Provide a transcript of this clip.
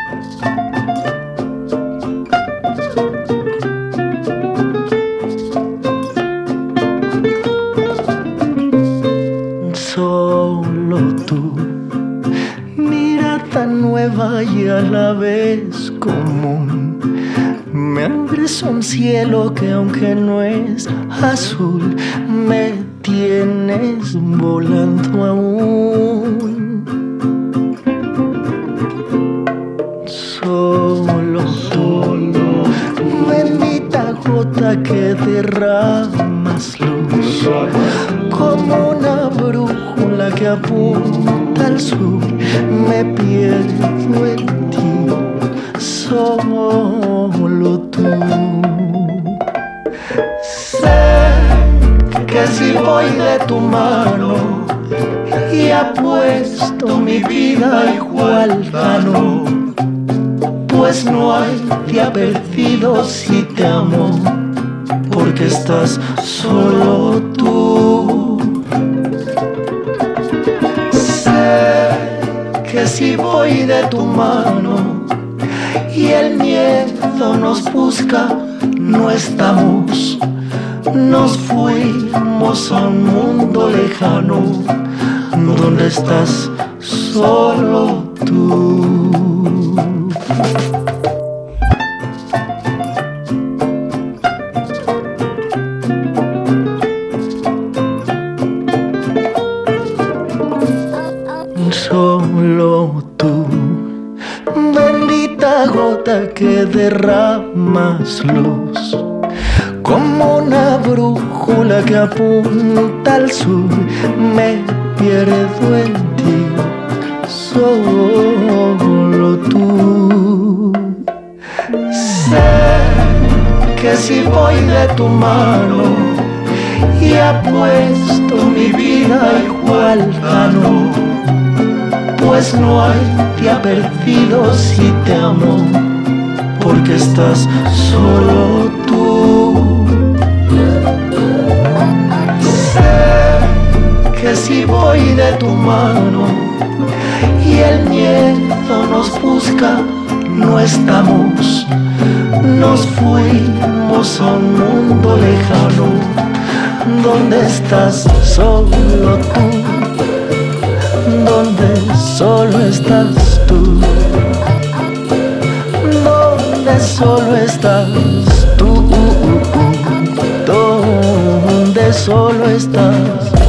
Solo tú, mirada nueva y a la vez común. Me abres un cielo que aunque no es azul, me tienes volando aún. Solo tú, bendita gota que derramas luz, como una brújula que apunta al sur, me pierdo en ti, solo tú. Sé que si voy de tu mano y apuesto mi vida igual gano, pues no hay día perdido si te amo, porque estás solo tú. Sé que si voy de tu mano y el miedo nos busca, no estamos, nos fuimos a un mundo lejano, donde estás solo tú. Solo tú, bendita gota que derramas luz, como una brújula que apunta al sur, me pierdo en ti, solo tú. Sé que si voy de tu mano y apuesto mi vida igual gano, pues no hay día perdido si te amo, porque estás solo tú. Sé que si voy de tu mano y el miedo nos busca, no estamos, nos fuimos a un mundo lejano, donde estás solo tú, donde solo estás tú, donde solo estás tú, donde solo estás